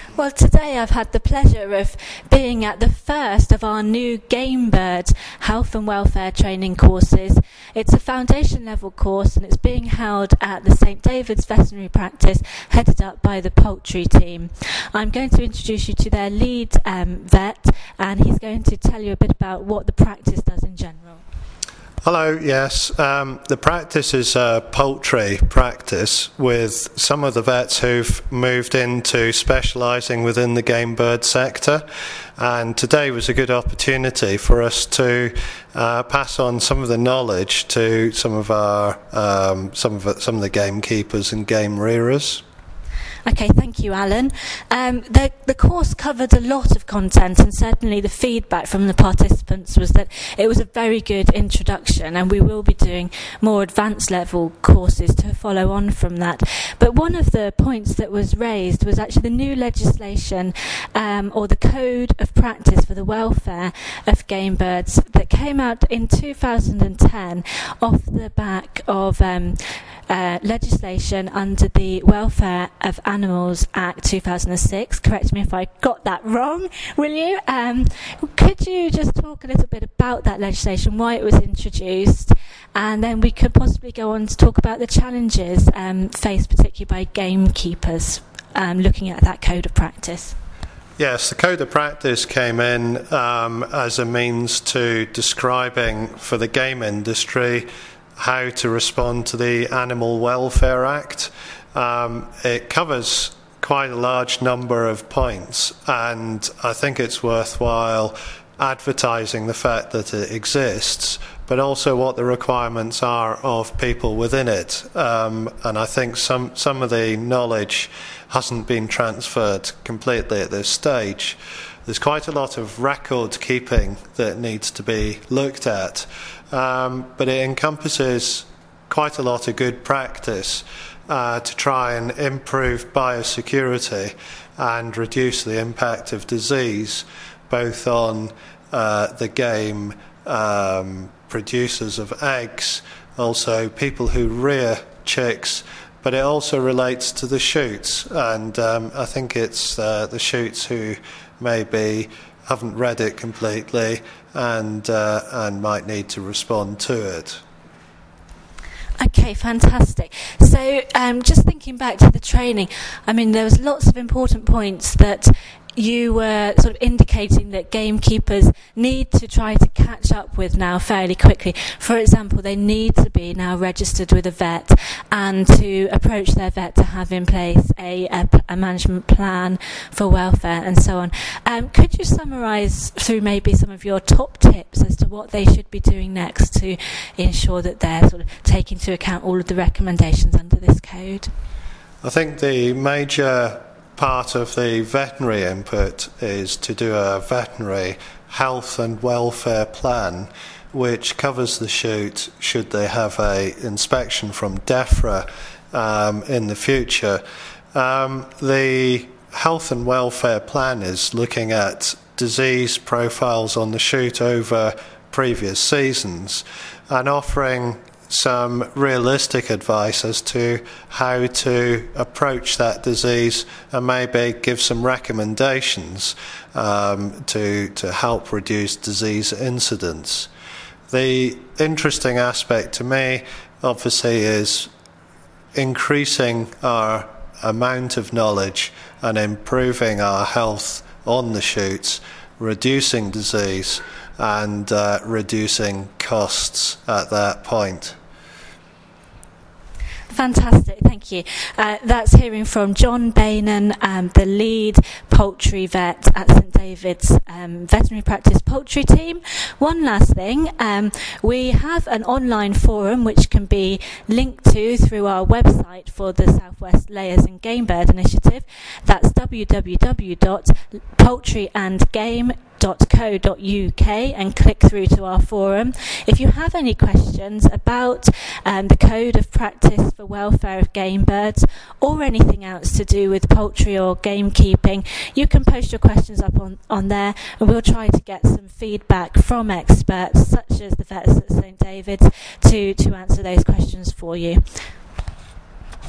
Well, today I've had the pleasure of being at the first of our new GameBird health and welfare training courses. It's a foundation level course and it's being held at the St David's Veterinary Practice, headed up by the poultry team. I'm going to introduce you to their lead vet, and he's going to tell you a bit about what the practice does in general. Hello, yes. The practice is a poultry practice with some of the vets who've moved into specialising within the game bird sector, and today was a good opportunity for us to pass on some of the knowledge to some of our some of the gamekeepers and game rearers. Okay, thank you, Alan. The course covered a lot of content, and certainly the feedback from the participants was that it was a very good introduction, and we will be doing more advanced level courses to follow on from that. But one of the points that was raised was actually the new legislation, or the Code of Practice for the Welfare of Game Birds, that came out in 2010 off the back of legislation under the Welfare of Animals Act 2006. Correct me if I got that wrong, will you? Could you just talk a little bit about that legislation, why it was introduced, and then we could possibly go on to talk about the challenges faced particularly by gamekeepers looking at that code of practice? Yes, the Code of Practice came in as a means to describing for the game industry how to respond to the Animal Welfare Act. It covers quite a large number of points, and I think it's worthwhile advertising the fact that it exists, but also what the requirements are of people within it. And I think some of the knowledge hasn't been transferred completely at this stage. There's quite a lot of record keeping that needs to be looked at, but it encompasses quite a lot of good practice to try and improve biosecurity and reduce the impact of disease, both on the game producers of eggs, also people who rear chicks, but it also relates to the shoots, and I think it's the shoots who maybe haven't read it completely and might need to respond to it. Okay, fantastic. So just thinking back to the training, I mean, there was lots of important points that you were sort of indicating that gamekeepers need to try to catch up with now fairly quickly. For example, they need to be now registered with a vet and to approach their vet to have in place a management plan for welfare and so on. Could you summarise through maybe some of your top tips as to what they should be doing next to ensure that they're sort of taking into account all of the recommendations under this code? I think the major part of the veterinary input is to do a veterinary health and welfare plan which covers the shoot should they have a inspection from DEFRA in the future. The health and welfare plan is looking at disease profiles on the shoot over previous seasons and offering some realistic advice as to how to approach that disease and maybe give some recommendations to help reduce disease incidence. The interesting aspect to me obviously is increasing our amount of knowledge and improving our health on the shoots, reducing disease and reducing costs at that point. Fantastic, thank you. That's hearing from John Bainan, the lead poultry vet at St David's Veterinary Practice Poultry Team. One last thing, we have an online forum which can be linked to through our website for the South West Layers and Game Bird Initiative. That's www.poultryandgame.co.uk and click through to our forum. If you have any questions about the Code of Practice for Welfare of Game Birds or anything else to do with poultry or gamekeeping, you can post your questions up on there, and we'll try to get some feedback from experts such as the vets at St David's to answer those questions for you.